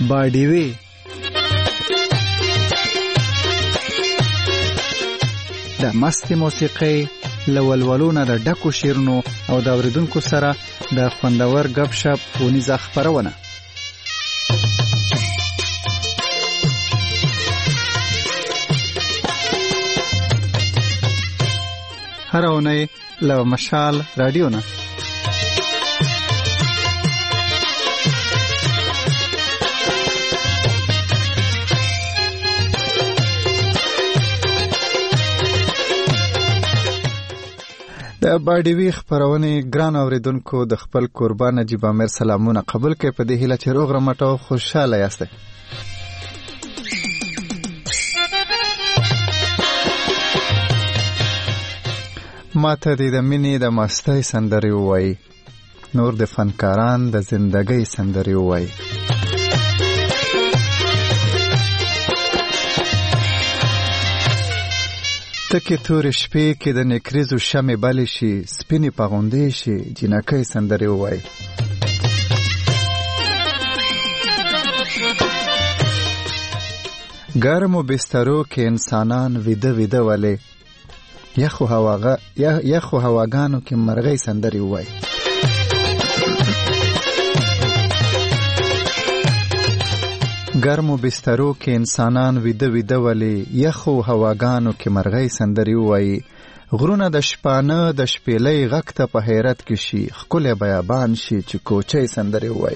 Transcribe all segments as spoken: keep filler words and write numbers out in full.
باډیوي د مستې موسیقۍ له ولولو نه د ډکو شعرونو او د اورېدونکو سره د خوندور ګپ شپ ونیزه خپرونه. هر اونۍ له مشال رادیو نه د باډیوي خپرونې ګران اوریدونکو د خپل قربان نجیب امیر سلامونه قبول کړئ په دې هیله چې روغ رمټ او خوشاله یاست. ماته دې د مینې د مستۍ سندرې ووایي، نور د فنکاران د زندګۍ سندرې ووایي. تکې تورې شپې کې د نکریزو شمې بلې شي، سپینې پغوندې شي، جنکۍ سندرې ووایي. ګرمو بسترو کې انسانان ویده ویده ولې، یخو هواغه یخو هواګانو کې مرغۍ سندرې ووایي. ګرمو بسترو کې انسانان ویده ویده ولې، یخو هواګانو کې مرغۍ سندرې ووایي. غرونه د شپانه د شپېلۍ غږ ته په حیرت کې شي، ښکلی بیابان شي چې کوچۍ سندرې ووایي.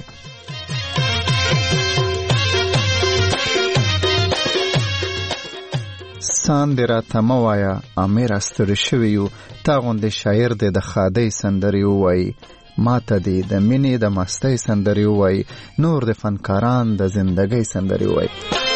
سان دې راته مه وایه امیر ستړي شوي یو، تا غوندې شاعر دې د ښادۍ سندرې ووایي. ماته دې د مینې د مستۍ سندرې ووایي، نور د فنکاران د زندګۍ سندرې ووایي.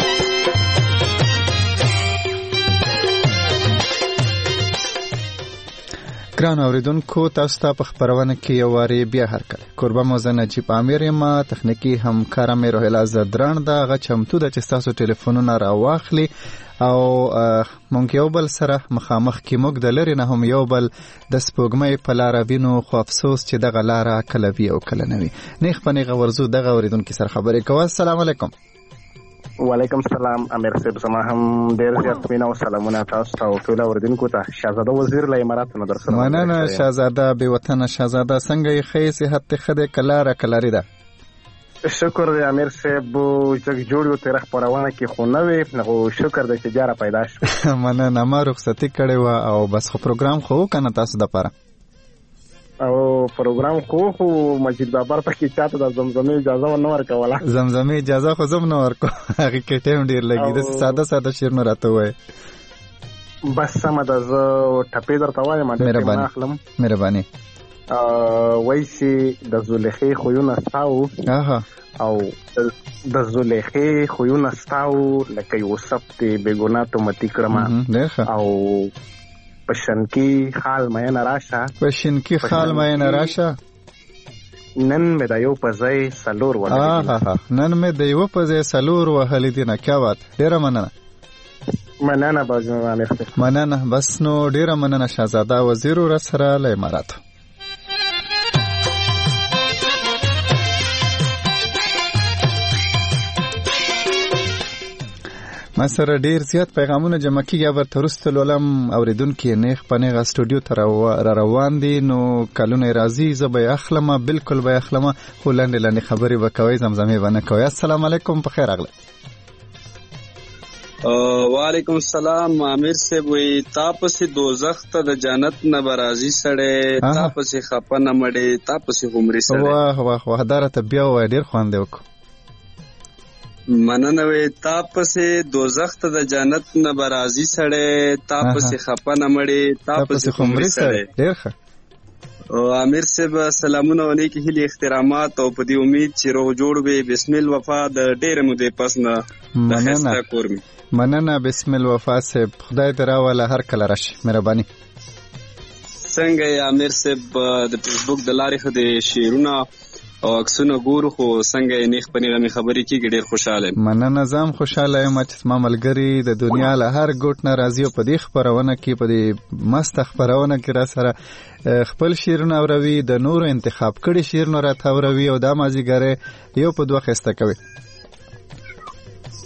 ګران اوریدونکو، تاسو ته په خپرونه کې یو وارې بیا هرکلی. کوربه مو زه نجیب امیر یم، تخنیکي همکاره مې روهیله زدران ده. هغه چمتو ده چې ستاسو ټلیفونونه راواخلي او مونږ یو بل سره مخامخ کې موږ د لرې نه هم یو بل د سپوږمۍ په لاره وینو، خو افسوس چې دغه لاره کله وي او کله نه وي. نیغ په نیغه ورځو دغه اوریدونکي سره خبرې کوو. السلام علیکم. وعلیکم السلام امیر صاحب، زما هم ډېر زیات مینه او سلامونه تاسو ته او ټول اوریدونکو ته. شهزاده وزیر له اماراتو نه در سره. مننه شهزاده بې وطنه شهزاده، څنګه یې ښه صحت دې ښه دی که لاره که لارې ده؟ شکر دی امیر صاحب، جګ جوړ یو تېره خپرونه کې خو نه وې، خو شکر دی چې بیا را پیدا شوې. مننه، ما رخصتي کړې وه او بس خو پروګرام خو و که نه تاسو دپاره؟ او پروګرام خو خو مسجد بابر پکې چاته د زمزمې اجازه ونه ورکوله. زمزمې اجازه خو زه هم نه ورکوم، هغې کې ټایم ډېر لګي. داسې ساده ساده شعرونه راته ووایې. بس سمه ده، زه ټپې درته وایم. مهرباني مهرباني. وایي چې د زلیخې خویونه ستا وو او د زلیخې خویونه ستا وو، لکه یوسف دې بېګناه تهمتي کړمه، او په شنکي خال مینه راشه، په شنکي خال مینه راشه، نن مې د یو په ځای څلور وهلي دي. نن مې د یو په ځای څلور وهلي دي. نه کیا بات، ډېره مننه. مننه بازم امیر صاحب، مننه. بس نو ډېره مننه شهزاده وزیر ور سره له اماراتو. ما سره ډیر زیات پیغامونه جمع کیږي، ورته وروسته لولم. اوریدونکي نیغ په نیغه سټوډیو ته را روان دي، نو کلونه راځي زه به یې اخلم، بلکل به یې اخلم، خو لنډې لنډې خبرې به کوئ، زمزمې به نه کوئ. السلام علیکم، په خیر راغلی. وعلیکم السلام. امیر صاحب وایي تا پسې دوزخ ته د جنت نه به راځي سړی، تا پسې خفه نه مړې، تا پسې عمرې سړی. واه واه واه، دا راته بیا ووایه، ډېر خوند یې وکړو. مننه وی تا پسې دوزخ ته د جنت نه به راځي سړی، تا پسې خفه نه مړې، تا پسې خمري سړی. ډېر ښه. امیر صاحب سلامونه او نیکې هیلې احترامات، او په دې امید چې روغ جوړ وي. بسم الوفا د ډېرې مودې پس نه د ښایسته کور مې. مننه بسم الوفا صاحب، خدای دې راوله هر کله راشي. مهرباني. څنګه یې امیر صاحب؟ د فیسبوک د لارې خو د شعرونه او عکسونه ګورو، خو څنګه یې نیغ په نیغه مې خبرې کېږي، ډېر خوشحاله یم. مننه، زه هم خوشحاله یم چې زما ملګري د دنیا له هر ګوټ نه راځي او په دې خپرونه کې، په دې مسته خپرونه کې را سره خپل شعرونه اوروي، د نورو انتخاب کړي شعرونه راته اوروي او دا مازدیګری یو په دوه ښایسته کوي.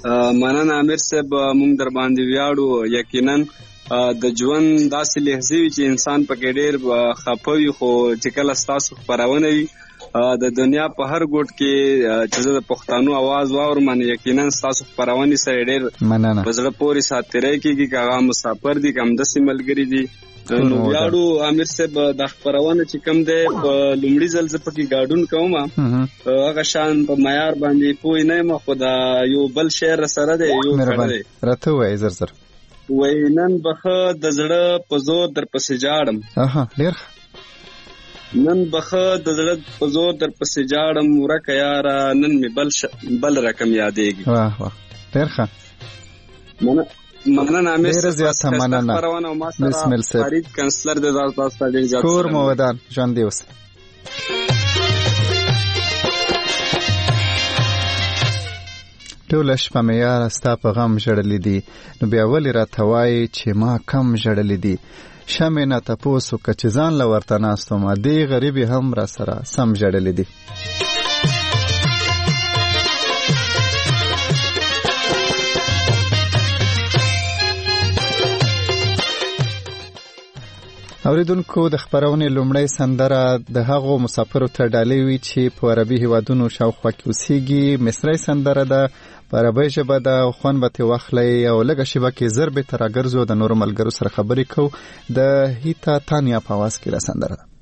مننه امیر صاحب، موږ در باندې ویاړو. یقینا د ژوند داسې لحظې وي چې انسان پکې ډېر خفه وي، خو چې کله ستاسو خپرونه وي د دنیا په هر ګوټ کې چې زه د پښتنو اواز واورم، یقینا ستاسو خپرونې سره ډېر په زړه پورې ساتیری کېږي. که هغه مسافر دي که همداسې ملګري دي، نو ویاړو امیر صاحب د خپرونه چې کوم دی په لومړي ځل زه پکې ګډون کوم، هغه شان په معیار باندې پوه نه یم، خو دا یو بل شعر سره دی، یو دی راته وایي زر زر وای نن بخه د زړه په زور در پسې جاړم. اها ډېر نن بخه د زړه په زور در پسې جاړم، ورکه یاره نن مې بل ش... بل رقم یادېږي. واه واه ډېر ښه. مننه امیر ډېره زیاته مننه. بسم الله صاحب فرید کانسلر د تاسو ته ډېر زیات کور مو ودان ژوندي اوسئ. ټوله شپه مې یاره ستا په غم ژړلې دي، نو بیا ولې راته وایې چې ما کم ژړلې دي. شمې نه تپوس وکړه چې ځان له ورته ناست وم، دې غریبې هم را سره سم ژړلې دي. اوریدونکو د خپرونې لومړی سندره د هغو مسافرو ته ډالۍ وي چې په عربي هیوادونو شاوخوا کې اوسېږي. مصری سندره ده، په عربۍ ژبه ده، خوند به ترې واخلئ او لږه شیبه کې زر بېرته راګرځو، د نورو ملګرو سره خبرې کوو. د هیتا تانیا په اواز کې دا سندره ده.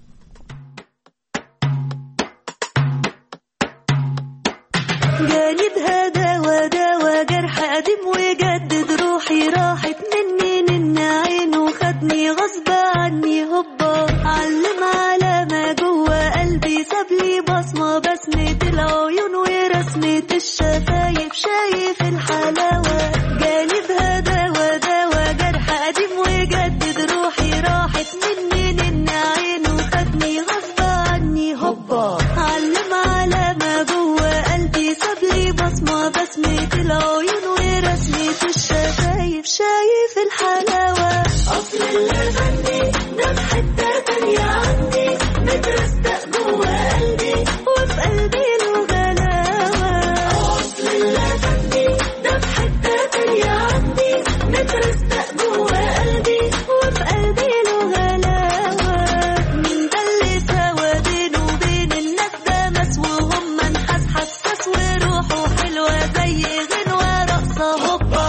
جانب هذا وداوى جرح قديم وجدد روحي راحت مني نن عينه خدني غصب عني هوبا علم على ما جوه قلبي سابلي بصمة بسمة العيون ورسمة الشفايف شايف الحلاوة. جانب هذا وداوى جرح قديم وجدد روحي راحت مني نن عينه خدني غصب عني هوبا علم على ما جوه قلبي سابلي بصمة بسمة العيون ورسمة الشفايف شايف الحلاوة. أصل اللبني ده في حتة تانية عندي مترستق جوه قلبي وفي قلبي له غلاوة. أصل اللبني ده في حتة تانية عندي مترستق جوه قلبي وفي قلبي له غلاوة. مين ده اللي سوا بينه وبين الناس ده مسوى وهم نحاس حساس وروحه حلوة زي غنوة رقصة هوبا.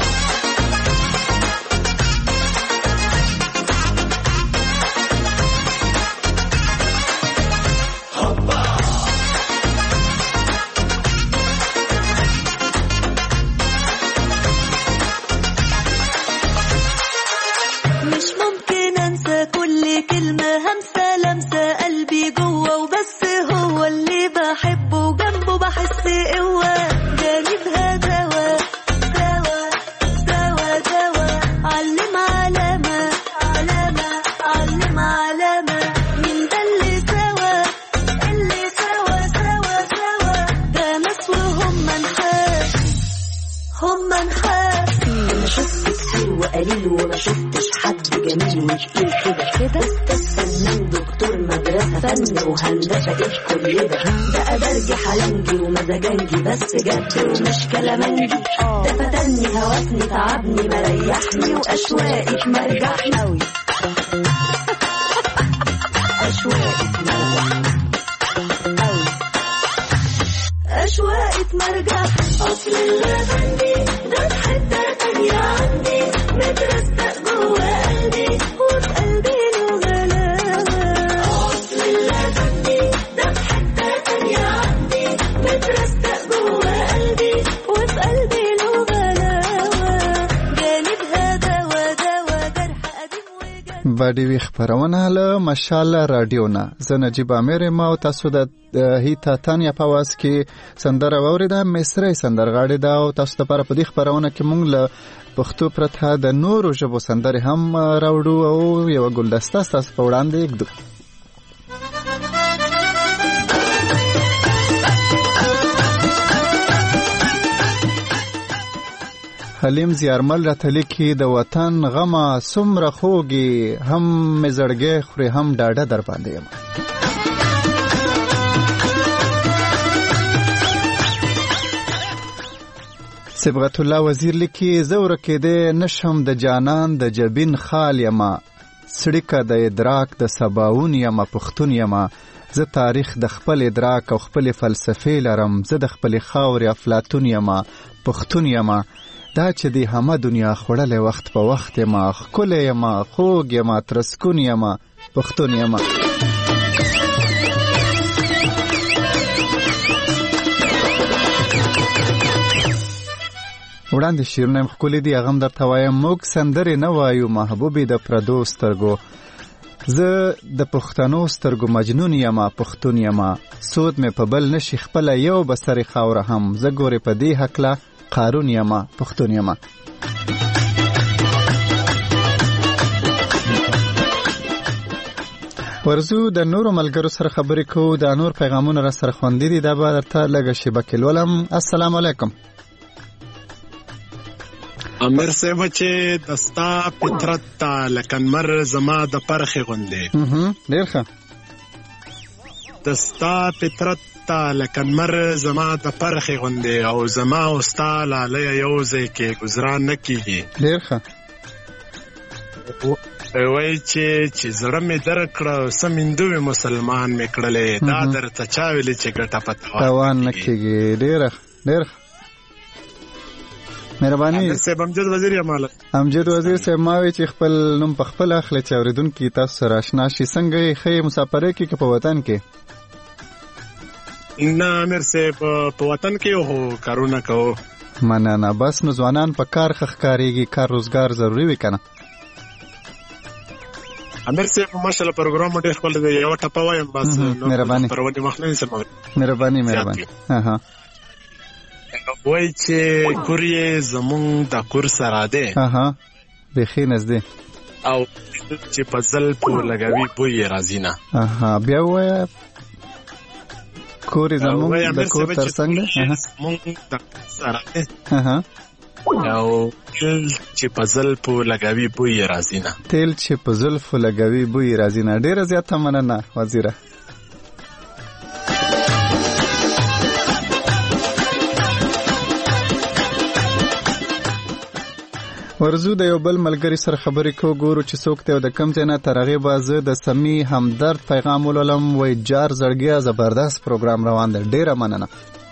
مش ممكن انسى كل كلمة همسة لمسة قلبي جوه وبس هو اللي بحبه وجنبه بحس قوة. جانبها دوا دوا دوا دوا علم علامة علامة علم علامة. من ده اللي سوا اللي سوا سوا سوا ده مسوى هم نحاس هم نحاس. ما شفتش حلو قليل وما شفتش حد جميل وكتير كده كده استنى دكتور مدرسة فن وهندسة ايه كل ده بقى درجي حلنجي ومزاجنجي بس جد ومش كلامنجي ده فتني هوسني تعبني مريحني وأشواقك مرجحني أوي أشواقك مرجحني أوي أشواقك مرجحني. أصل اللبني ده حتة تانية عندي مترستق جوه قلبي وفي قلبي له غلاوة. أصل اللبني ده حتة تانية عندي مترستق جوه قلبي وفي قلبي له غلاوة. جانبها دوا دوا جرح قديم وجد. باډي وی خبرونه له مشاله رادیو نه زه نجیب امیر ما او تاسو د هیتا تانیا په واس کې سندره واوریده. مصری سندرغاړي دا او تاسو لپاره په دې خبرونه کې مونږ له پښتو پرته د نورو ژبو سندرې هم راوړو او یو ګلدسته تاسو په وړاندې کړو. حلیم زیارمل راته لیکي د وطن غمه څومره خوږي هم مې زړګی خوري هم ډاډه در باندې یم. صبغت الله وزیر لیکي زه ورکېدی نشم د جانان د جبین خال یما سړیکه د ادراک د سباون یما پښتون یما زه تاریخ د خپل ادراک او خپل فلسفې لرم زه د خپل خاورې افلاطون یما پښتون یما دا چې دی همه دنیا خوړلې وخت په وخت یما ښکلی یما خوږ یما ترسکون یما پښتون یما. وړاندې شعرونه هم ښکلي دي هغه هم درته وایم. موږ سندرې نه وایو محبوبې د پردو سترګو زه د پښتنو سترګو مجنون یما پښتون یما سود مې په بل نشي خپله یو بسرې خاوره هم زه ګورې په دې هکله قارون یما پښتون یما. ورزو د نورو ملګرو سره خبرې کوو د نور پیغامونه را سره خوندي دي دا به درته لږه شیبه کې لولم. السلام علیکم. امیر صاحب چې دستا فطرت تا لکن مر زما د پرخې غوندې ډېر ښه دستا فطرت تا لکن مر زما د پرخې غوندې او زما او ستا لالیه یو ځای کې ګزران نه کېږي. ډېر ښه وایي چې چې زړه مې درکړه څه میندوې مسلمان مې کړلې دا درته چا ویلې چې ګټه په تاوان نه کېږي. ډېر ډېر مهرباني. صاحب امجد وزیر یم مالک امجد وزیر صاحب ما وی چې خپل نوم په خپل اخلي چې اوریدونکو تاسو سره آشنا شي څنګه یې خې مسافرې کې که په وطن کې؟ نه امیر صاحب په وطن کې هو کارونه کوو. مننه. بس نو ځوانان په کار ښکارېږي کار روزګار ضروري وي که نه؟ امیر صاحب ماشاءالله پروګرام ډېر ښکلی دی یوه ټپه وایم بس مهرباني پرونې مخ نه نیسم. مهرباني مهرباني. وای چې کور یې زمونږ د کور سره دی بیخي نږدې او چې په زلفو لګوي بوی یې راځي نه. بیا ووایه کور یې زمونږ د کور تر څنګ دی زمونږ د کور سره دی او تیل چې په زلفو لګوي بوی یې راځي نه. تیل چې په زلفو لګوي بوی یې راځي نه. ډېره زیاته مننه وزیره. ورزو د یو بل ملګری سره خبرې کو ګورو چې څوک دی او د کم ځای نه تر هغې به زه د سمي همدرد پیغام ولولم. وایي جار زړګیا زبردست پروګرام روان دی. ډېره مننه.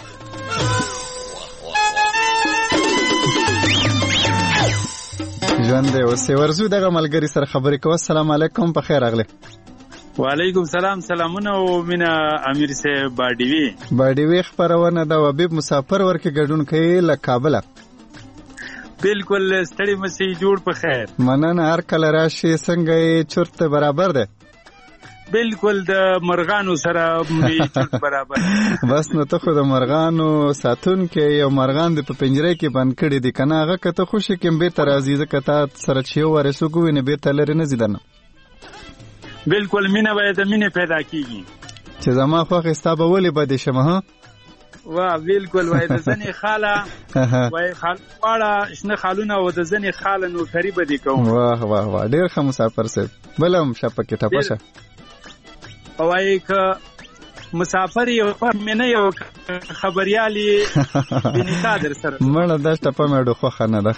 ژوند دی اوسې. ورزو دغه ملګری سره خبرې کو. السلام علیکم په خیر راغلی. وعلیکم سلام سلامونه او مینا امیر صاحب باډیوي باډیوي خبرونه دا وبیب مسافر ورکه ګډون کوي له کابل. بالکل ستړي مسي جوړ په خیر. مننه. هر کله راشي څنګه یې چرت برابر ده؟ بالکل د مرغانو سره می چرت برابر. بس نو ته خو د مرغانو ساتون کې یو مرغان د په پنجره کې بند کړي دي کنه هغه کته خوشي کې به تر عزیزه کته سره چیو ورسو کوی نه به تلری نه زیدنه. بالکل مینه باید مینه پیدا کیږي چې زما خو خسته به ولې بده شمه ها. واه بالکل وای د زنی خاله وای خال واړه شنه خالونه او د زنی خاله نو قریب دي کوم. واه واه واه ډیر ښه مسافر صاحب. بلم شپکه ټپشه وای ک مسافر یو پر مینه یو خبريالي بنیتا در سره مړه د ټپه مې ډوخه خنه ده.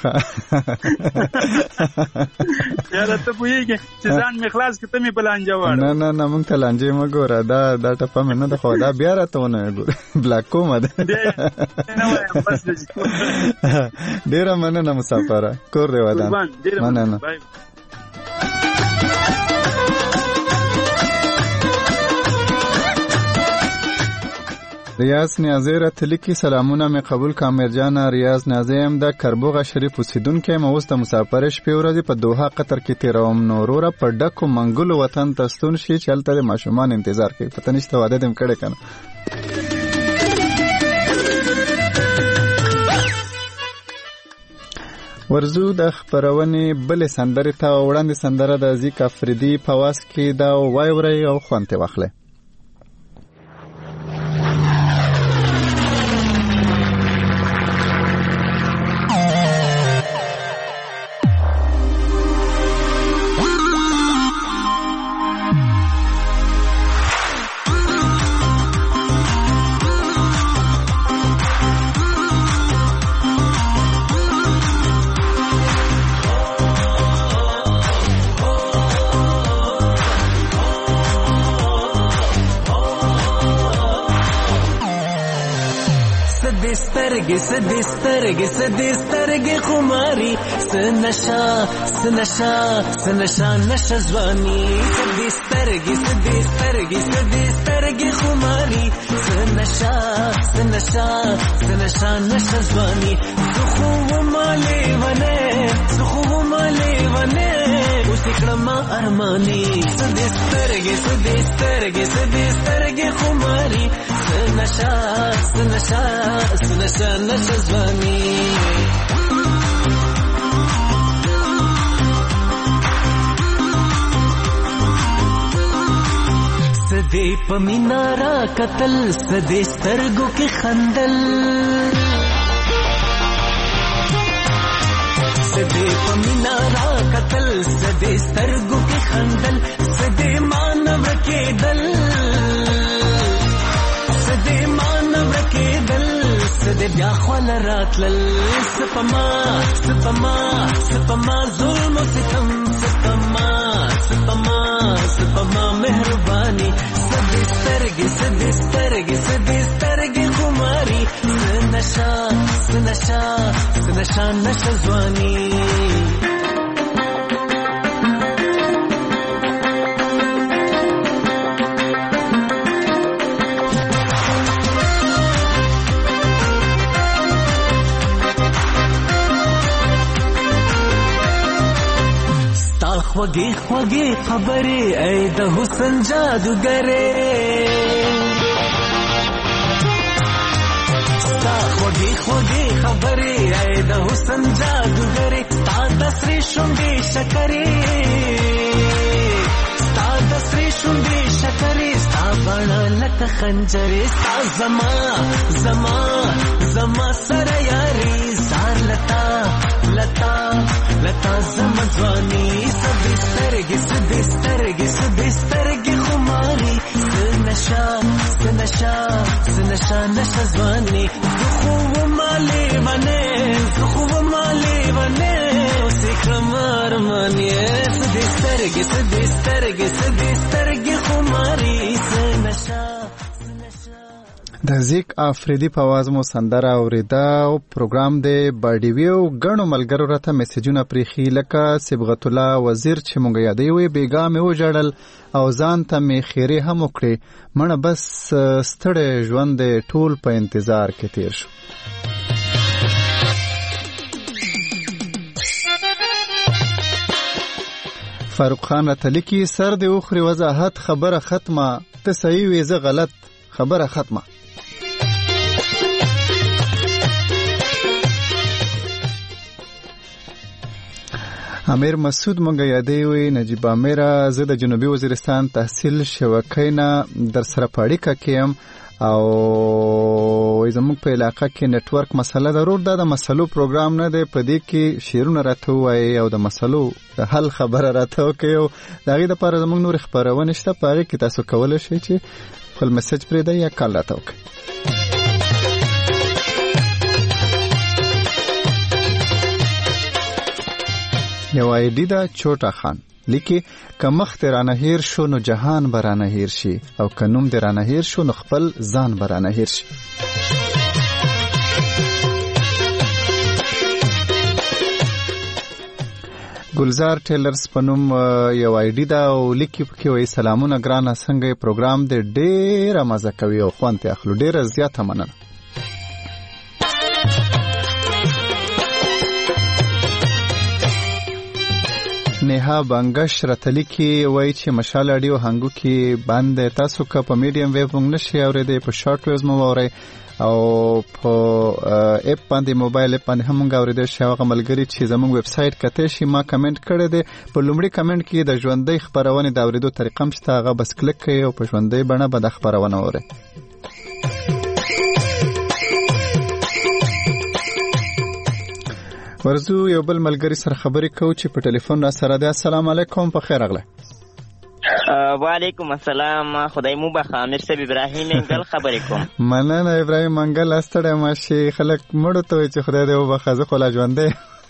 یاره ته پوهیږي چې ځان مې خلاص کته مې بلانجه وړه. نه نه نه مونږ ته لانجه مې ګوره دا دا ټپه مې نه ده خو دا بیا راته ونه ګوره بلاک کومه ده. ډیره مننه مسافره کور دی ودان. مننه. ریاض نیازی را تلیکی سلامونه می قبول کامر جان. ریاض نیازی هم د کربوغه شریف اوسیدونکو یم اوس د مسافر شپې ورځې په دوحه قطر کې تیروم. نو وروره په ډکو منګلو وطن ته ستون شي چې هلته د ماشومان انتظار کوي. پته نشته واده دې م کړی که نه. ورزو د خپرونې بلې سندرې ته وړاندې سندره د زیک افریدي په واس کې دا وایورئ او خوند ترې واخلئ. سترګې سدې سترګې سدې سترګې خماري سنشا سنشا سنشا نشه ځواني سدې سترګې سدې سترګې سدې سترګې خماري سنشا سنشا سنشا نشه ځواني خو مالې ونه خو مالې ونه اوس کړم ارماني سدې سترګې سدې سترګې سدې سترګې خماري سنشا سنشا سنشا نشه ځواني سدې په مینارا قتل سدې سترګو کې خندل سدې په مینارا قتل سدې سترګو کې خندل سدې مانو کېدل سدې مانو کېدل سدې بیا خول راتلل سپما سپما سپما ظلم ستم سپما سپما سپما مهرباني سدې سترګې سدې سترګې سدې سترګې خماري سنشا سنشا سنشا نشه ځواني خوږې خوږې خبرې ای د حسن جادوګرې ستا خوږې خوږې خبرې ای د حسن جادوګرې ستا د سرې شونډې شکرې ستا د سرې شونډې شکرې ستا بڼه لکه خنجرې ستا زما زما زما سره یاري زار لتا لتا لتا زما ځواني سدې سترګې سدې سترګې سدې سترګې خماري سنشا سنشا سنشا نشه ځواني خو مالې ونه خو مالې ونه اوس کړم ارماني سدې سترګې سدې سترګې سدې سترګې خماري سنشا د زیک افریدي په आवाज مو سندره اوریدا او پروګرام دی باډیویو غنو ملګرو راته میسجونه پریخي لکه صبغت الله وزیر چې مونږ یادې وي بیګا مې وجړل او ځان ته می خیره هم وکړي مړه بس ستړی ژوند ټول په انتظار کې تیر شو فاروق خان راته لیکي سر دی اوخري وضاحت خبره ختمه ته صحیح وې زه غلط خبره ختمه امیر مسعود مونږ یادې وي نجیب امیر زه د جنوبي وزیرستان تحصیل شوکینا در سره پاړیکا کېم او زموږ په علاقه کې نتورک مسله ضرور ده د مسلو پروګرام نه دی په دې کې شیرونه راته وایي او د مسلو د حل خبره راته وکړي او د هغې دپاره زموږ نور خپرونه شته په هغې کې تاسو کولی شئ چې خپل میسج پرېږدئ یا کال راته وکړئ یو آیډي ده چوټا خان لیکي که مخ دې رانه هیر شو نو جهان به رانه هیر شي او که نوم دې رانه هیر شو نو خپل ځان به رانه هیر شي ګلزار ټیلرز په نوم یو آیډي ده او لیکي پکې وایي سلامونه ګرانه څنګه یې پروګرام دې ډېره مزه کوي او خوند یې اخلو ډېره زیاته مننه नेहा बंगश रतली की वही ची मशाल ऑडियो हंगू की बंद तاسو का په میډیم ویو موږ نشي اورېدې په شارټ ویوز مو اورئ او په اپ باندې موبایل اپ باندې هم موږ اورېدې شو هغه ملګری چې زموږ ویب سټ کته شي ما کمنټ کړی دی په لومړي کمنټ کې د ژوندۍ خبرونه د اورېدو طریقه مشته هغه بس کلیک کړئ او په ژوندۍ بڼه به د خبرونه اورئ ورزو یو بل ملګری سره خبرې کوو چې په ټلیفون را سره دی السلام علیکم په خیر اغله وعلیکم السلام خدای مو بخا امیر صاحب ابراهیم منګل خبرې کوم مننه ابراهیم منګل استړی ماشي خلک مړو ته چې خدای دې وبخا زه خو لا ژوندې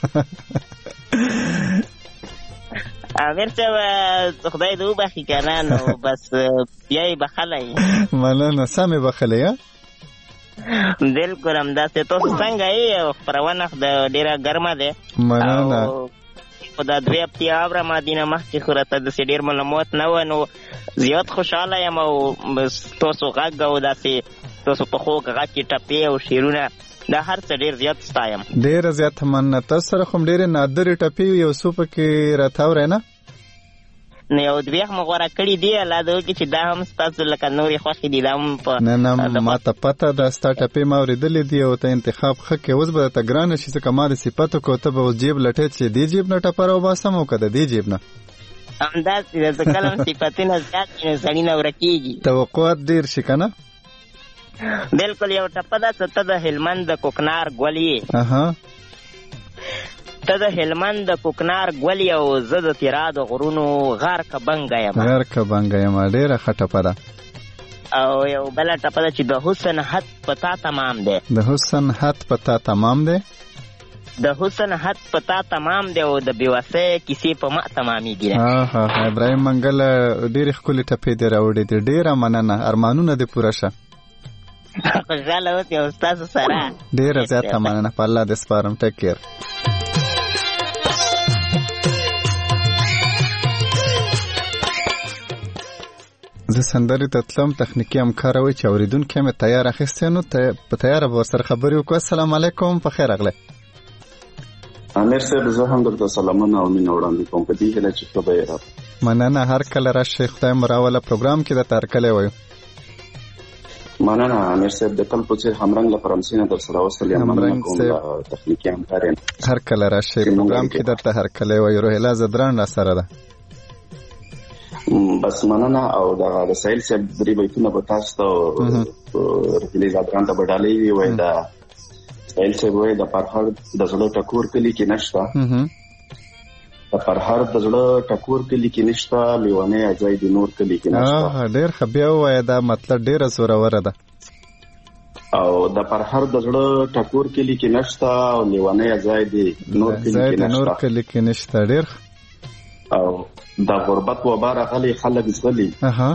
امیر صاحب خدای دې وبخي کنه نو بس بیا یې بخلای مننه سمې بخلای بالکل همداسې. تاسو څنګه یې؟ خپرونه د ډېره ګرمه ده. مننه. خو دا دوې هفتې اورم دینه مخکې خو راته داسې ډېر معلومات نه وه، نو زیات خوشحاله یم او تاسو غږ او داسې تاسو په خوږ غږ کې ټپې او شعرونه دا هر څه ډېر زیات ستایم. ډېره زیاته مننه. تاسو سره خو ډېرې نادرې ټپې یو څو پکې راته اورئ نه؟ نو یو دوې مو غوره کړي دي، الله دې وکړي چې دا هم ستاسو لکه نورې خوښې دي. دا هم په نه نه ما ته پته ده ستا ټپې ما اورېدلې دي او ته انتخاب ښه کوې. اوس به درته ګرانه شي ځکه ما د صفت وکړو ته به اوس جیب لټې چې دې جیب نه ټپه راوباسم او که د دې جیب نه. همداسې ده، ځکه کله هم صفتونه زیات شي نو سړي نه ورکېږي، توقعات ډېر شي که نه؟ بالکل. یو ټپه ده چې ته د هلمند د کوکنار ګل یې، ته د هلمند د کوکنار ګل یې او زه د تیرا د غرونو غار که بنګه یم. غار که بنګه یم ډېره ښه ټپه ده. او یو بله ټپه ده چې د حسن حد په تا تمام دی. د حسن حد په تا تمام دی. د حسن حد په تا تمام دی او د بېوسۍ کیسې په ما تمامېږي. ها ابراهیم منګل ډېرې ښکلې ټپې دې راوړې دي. ډېره مننه، ارمانونه دې پوره شه. خوشحاله اوسې او ستاسو سره ډېره زیاته مننه. په الله دې سپارم. ټیک کیر. زه سندرې ته تلم، تخنیکي همکاره وایي چې اورېدونکی مې تیار اخیستی، نو په تیاره به ورسره خبرې وکړو. السلام علیکم، په خیر راغلی. امیر صاحب زه هم درته سلامونه او مینه وړاندې کوم په دې هیله چې ښه به یې راغلی. مننه، هر کله راشئ. خدای مو راوله. پروګرام کې درته هرکلی وایو. مننه امیر صاحب، د تل په څېر همرنګ له فرانسې نه در سره وصل یم. مننه کوم د تخنیکي همکار یم. هر کله راشئ، پروګرام کې درته هرکلی وایو. روهیله زدران را سره ده. بس مننه. او دغه د سهیل صاحب درې بیتونه به تاسو ته روهیلې زدران ته به ډالۍ وي. وایي د سهیل صاحب وایي د فرهاد د زړه ټکور کلي کې نشته، د فرهاد د زړه ټکور کلي کې نشته، لیونی اځای د نور کلي کې نشته. ډېر ښه. بیا ووایه دا مطلب ډېره زوروره ده. او د فرهاد د زړه ټکور کلي کې نشته او لیونی اځای د نور کلي کې نشته. ډېر ښه. او د غربت وبا راغلي خلک زغلي،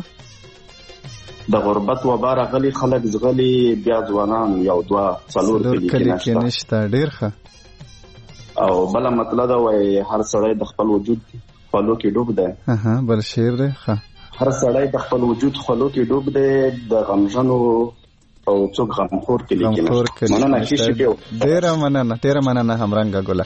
د غربت وبا راغلي خلک زغلي، بیا ځوانان یو دوه څلور کلي کې نشته. ډېر ښه. او بله مطلب ده وایي هر سړی د خپل وجود خولو کې ډوب دی. بل شعر دی. هر سړی د خپل وجود خولو کې ډوب دی، د غمژنو او څوک غمخور کلي کې نشته. مننه کیشي دیو. ډېره مننه، ډېره مننه همرنګه ګله.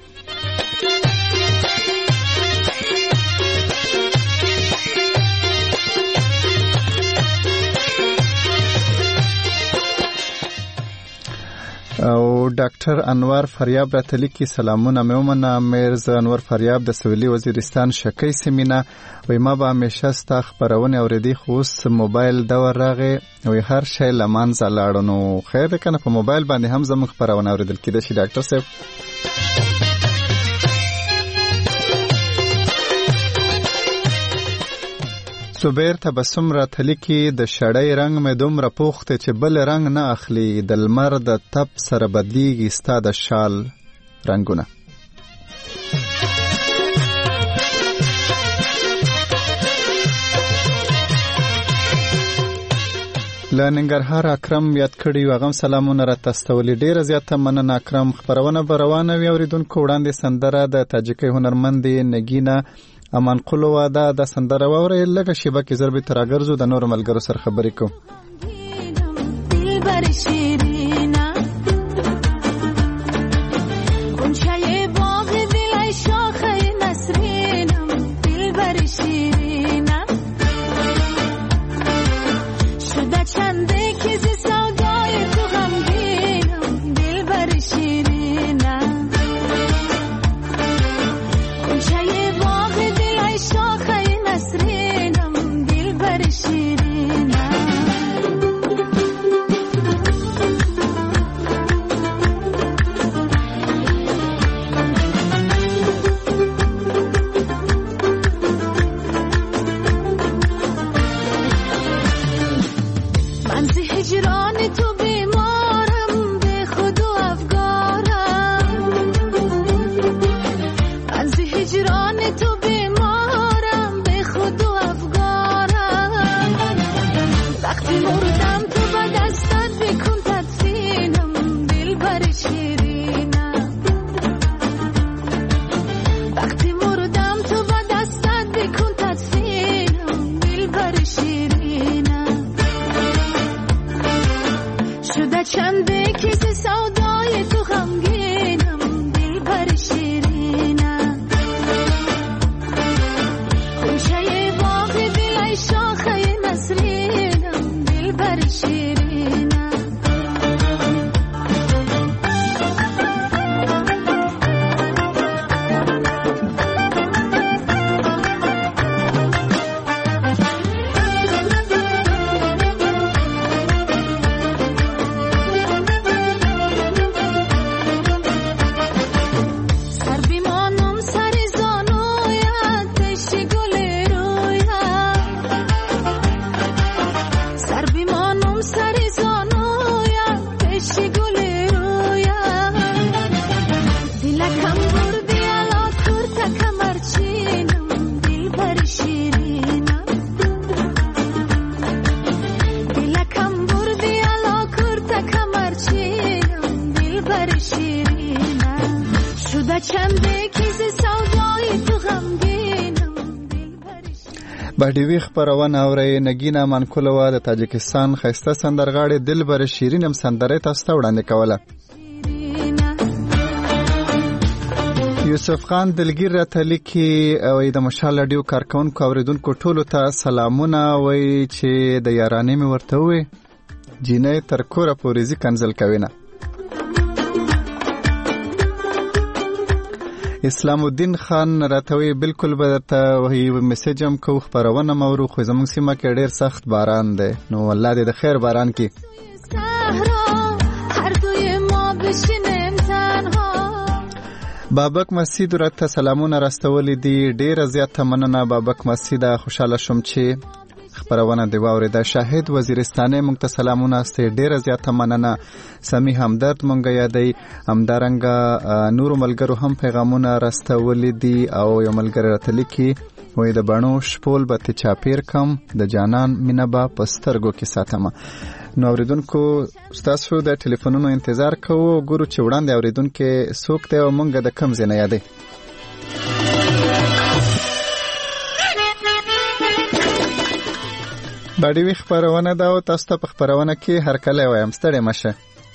او ډاکټر انور فریاب راته لیکي سلامونه مې ومنه. میرزا انور فریاب د سویلي وزیرستان شکی سیمینه وایي ما به همیشه ستا خپرونې اورېدې خو اوس موبایل دور راغی وایي هر شی له منځه لاړو. نو خیر دی که نه په موبایل باندې هم زموږ خپرونه اورېدل کېدای شي ډاکټر صاحب. زبیر تبسم راته لیکي د شړۍ رنګ مې دومره پوخ دی چې بل رنګ نه اخلي، د لمر د تپ سره بدلیږي ستا د شال رنګونه. له ننګرهار اکرم یاد کړي یو هغه سلامونه راته استولي. ډېره زیاته مننه اکرم. خپرونه به روانه وي. اورېدونکو وړاندې سندره د تاجکۍ هنرمندې نګینه امان قلوه ده. د سندره واورئ. لږه شیبه کې زر بېرته راګرځو د نورو ملګرو سره خبرې کوو. چنده کسی سودای تو غمگینم دلبر شیرینم خوشه باغ دل شاخه نسرینم دلبر شیرینم بهډیوي خپرونه اورئ. نګینا منکولوا د تاجکستان ښایسته سندرغاړې دلبر شیرین هم سندرې تاسو ته وړاندې کوله. یوسف خان دلګیر راته لیکي وایي د مشال راډیو کارکونکو اوریدونکو ټولو ته سلامونه، وایي چې د یارانې مې ورته ووې جینۍ تر کوره پورې ځي کنځل کوي نه. اسلام الدین خان راتوي بالکل به درته وایي میسج هم کوو خپرونه مورو خو زموږ سیمه کې ډېر سخت باران دی، نو الله دې د خیر باران کې. بابک مسجد راته سلامونه راستولي دي، ډېره زیاته مننه بابک مسجد، خوشاله شوم چې خبرونه دی واورېده. شاهد وزیرستاني مونږ ته سلامونه استي، ډېره زیاته مننه. سمی همدرد مونږ یادای، همدارنګه نور ملګرو هم پیغامونه راستولي دي او یو ملګری راته لیکي وایي د بڼو شپول به ته چاپیر کم د جانان مینه به په سترګو کې ساتمه. نو اوریدونکو ستاسو د ټلیفونونو انتظار کوو، ګورو چې وړاندې اوریدونکو څوک دی او مونږ د کم ځای نه یادای. بډیوي خبرونه دا او تاسو ته په خبرونه کې هر کله وایم ستړي مشه.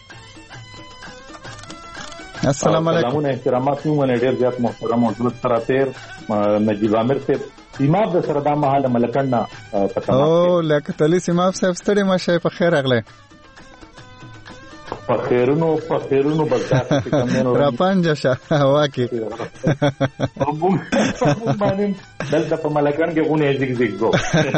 السلام علیکم. سلامونه احترامات مو نه ډیر زیات محترم او درود سره تیر نجیب عامر سے سیماب د سره د محل ملکنا پته او لکه تلی سیماب صاحب ستړي مشه په خیر اغله په خیرونو په خیرونو برداشت کوم را پنځه شه هوا کې موږ باندې دلته په ملکان کې غونې زیګ زیګ گو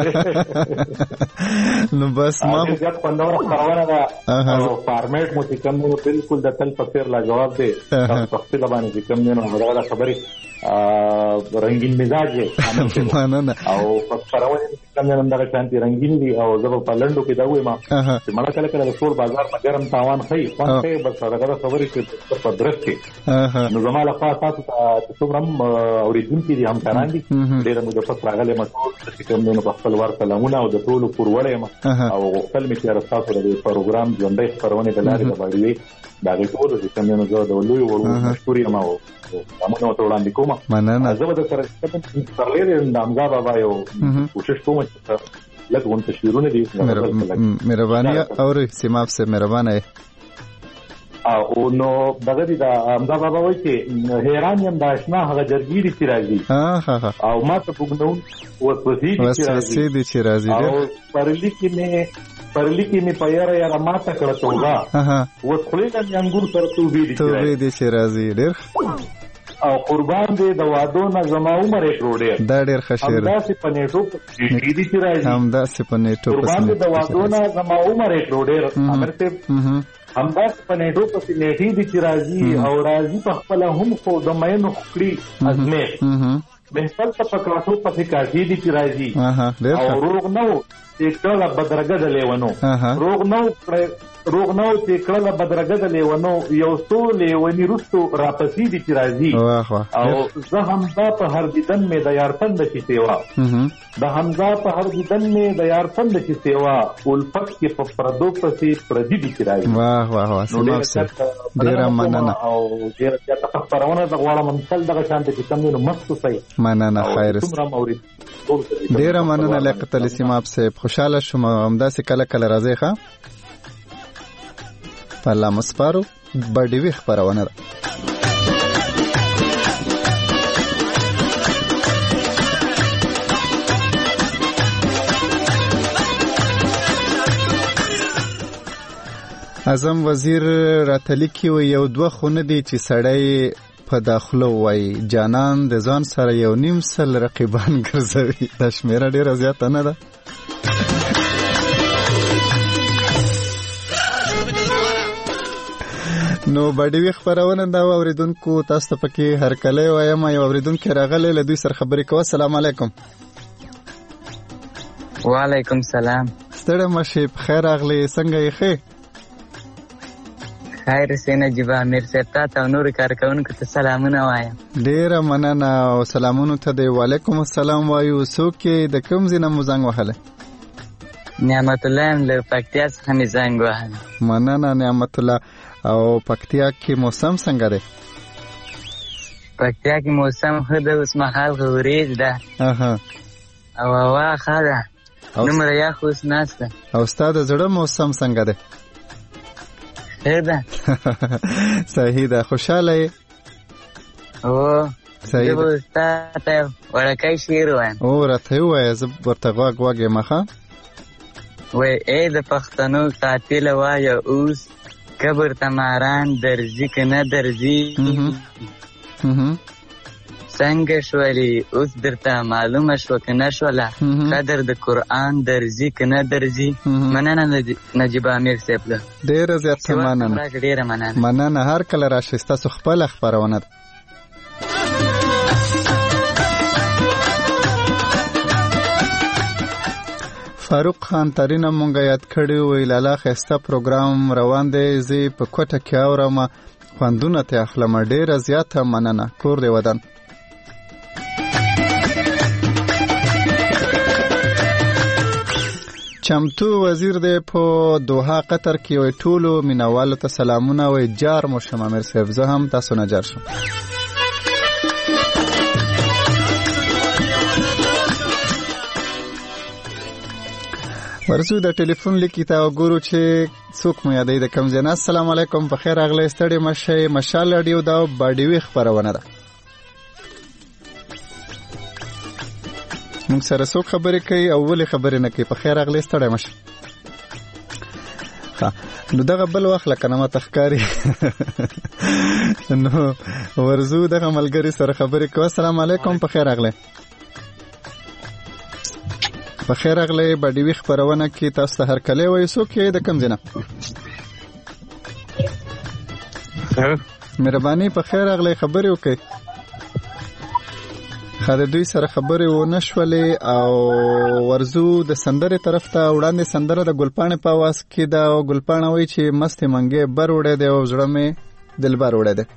نو بس ما هغه پندور خبره ده او فارمیټ مو چې کوم نو بالکل د تل په خیر لا جواب دی تاسو په خپل باندې چې کوم نو هغه خبرې رنگین مزاج دی مننه او په خبرونه کوم نن دغه شانتي رنگین دي او زه په لندو کې دا وایم چې مړه کله کله ټول بازار په ګرم تاوان خي پخې بس هغه خبرې چې په درس کې نو زماله خاص تاسو ته څومره اوریدونکو دي هم کاران دي ډېر موږ په راغله مټول چې کوم نو په خپل ور سلامونه او د ټول پرولې او خپل می چې راستاسو د پروګرام ژوندۍ خبرونه د لارې د باندې دا ټول چې کوم نو زه د لوی ورو مشکوري ما او موږ ته وړاندې کوم مننه زه به سره ترلې د امزا بابا یو کوشش کوم چې لږ تشویرونه دي مهرباني او سیماب سے مهربانه او نو دغه دي د امزا بابا وایي چې حیران یم د آشنا هغه جرګیری چې راځي او ما ته وګڼو وسوسې دي چې راځي او پرلی کې نه پرلی کې نه پیاره یا ما ته کړه توګه وسخلې د انګور سره توبې دي چې راځي ډېر او قربان دې د وادو نه زما عمر یې کړو دا ډېر خشیر دا سي پنيټو دې دې چې راځي هم دا سي پنيټو قربان دې د وادو نه زما عمر یې کړو ډېر امرته هم دا پنيټو په سینېټي دې چې راځي او راځي په خپل هم خو د مېنو خړي ازمه بهتر ته پکړو په کاږي دې چې راځي او روغ نو چې کله بدرګه د لیونو روغ نو روغ نو چې کله بدرګه د لیونو یو څو لیونی رستو راپسې دي چې راځي او زه هم دا په هر دیدن مې د یار پند چې سیوا د حمزه په هر دیدن مې د یار پند چې سیوا ولفت کې په پردو پسې پردي دي چې راځي واه واه واه سلام ډیر مننه او ډیر ته خبرونه د غواړم مثال دغه شانته چې کوم نو مستو سي مننه خیر ډیر مننه لکه سیماب سے خوشاله شوم همدا سه کله کله راځي ښا په الله مسپارو بډیوي خبرونه ده. اعظم وزیر راتلیکی و یو دوه خونه دی چې سړی په داخلو وای جانان د ځان سره یو نیم سل رقیبان ګرځوي. دا شمیره ډیره زیاته نه ده. نو بډیوي خبرونه دا اوریدونکو تاسو ته پکې هر کله وایم یو اوریدونکو راغلی له دوی سره خبرې کوه. السلام علیکم. وعلیکم سلام. ستړی مشي په خیر راغلی. څنګه یې ښه؟ خیر سینه جبا امیر صاحب ته او نور کارکونکو ته سلامونه وایم. ډیره مننه او سلامونه ته دی. وعلیکم السلام وایو. څوک د کوم ځای نه مو زنګ وهلی؟ نعمت الله یم له پکتیا څخه مې زنګ وهلی. مننه نعمت الله. او پکتیا کې موسم څنګه دی؟ پکتیا کې موسم ښه ده. اوس مهال وریځ ده او هوا ښه ده. دومره یخ اوس نشته. او ستا د زړه موسم څنګه دی؟ ښه ده. صحیح ده. خوشحاله یې؟ او صحیح ده. زه به ستا ته وړوکی شعر وایم. او راته یې ووایه زه ورته غوږ غوږ یم. ښه وایي ای د پښتنو قاتله وایه اوس قبر ته ماران درځي که نه درځي. څنګه شولې اوس درته معلومه شوه که نه شوله قدر د قرآن درځي که نه درځي. مننه نجیب امیر صاحب له ډېره زیاته مننه. ډېره مننه. مننه. هر کله راشئ. ستاسو خپله خپرونه ده. فاروق خان ترینه مونږه یاد کړی وی لالا ښایسته پروګرام روان دی. زه په کوټه کې اورم خوندونه ته اخلم. ډېره زیاته مننه. کور دی ودان. چمتو وزیر دی په دوحه قطر کې وی ټولو مینوالو ته سلامونه وی جار مو شم امیر صاحب. زه هم تاسو نه جار شم. ورسو د ټلیفون لیکي ته وګورو چې څوک مو یادوي د کوم ځای نه. السلام علیکم. په خیر راغلی. ستړي مه شئ. مشال راډیو دا بډیوي خپرونه ده. موږ سره څوک خبرې کوي او ولې خبرې نه کوي؟ په خیر راغلی. ستړی مه شئ. ښه نو دغه بل وخت لکه نه ماته ښکاري. نو ورځو دغه ملګري سره خبرې کوه. السلام علیکم. په خیر راغلی. په خیر راغلی. بډیوي خپرونه کې تاسو ته هرکلی وایو. څوک یې د کوم ځای نه؟ مهرباني. په خیر راغلی. خبرې وکړئ. ښه د دوی سره خبرې ونه شولې او ورځو د سندرې طرف ته. وړاندې سندره د ګلپاڼې په آواز کې ده او ګلپاڼه وایي چې مستې منګې بر وړی دی او زړه مې دلبر وړی دی.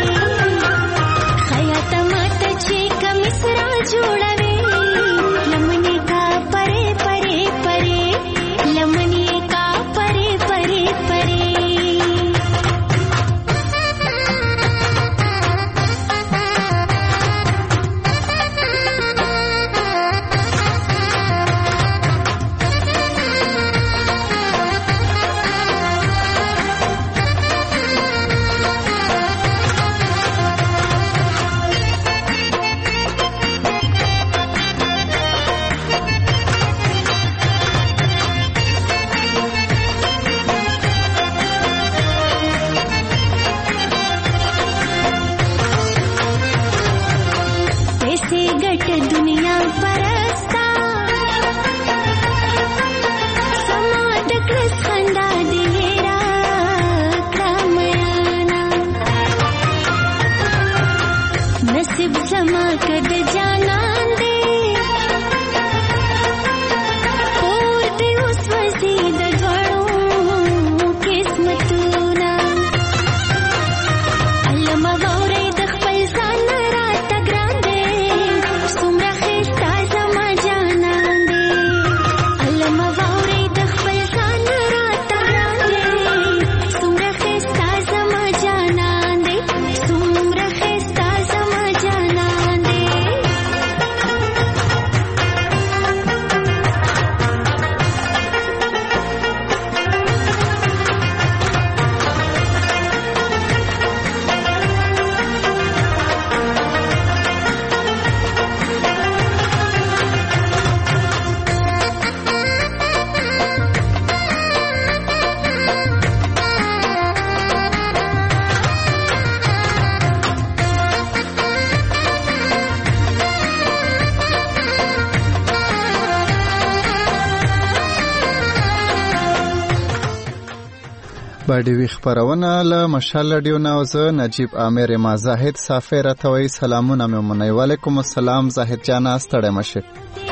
जोड़वे پټ دنیا پرستا سما د کړس خندا دی را کمرانا نصیب سما کډ جانان دی اور دی اوس وسی د ځړو قسمتونه علما غوري د خپل ځان راته ګران دی څومره ښایسته زما جانان دی علما غوري د خپل ځان راته ګران دی څومره ښایسته زما جانان دی څومره ښایسته زما جانان دی باډي وی خبرونه له مشال رادیو نو زه نجیب عامر ما زاهد صافی راته وی سلامونه مې منئ. وعلیکم السلام زاهد جانا ستړی مشه.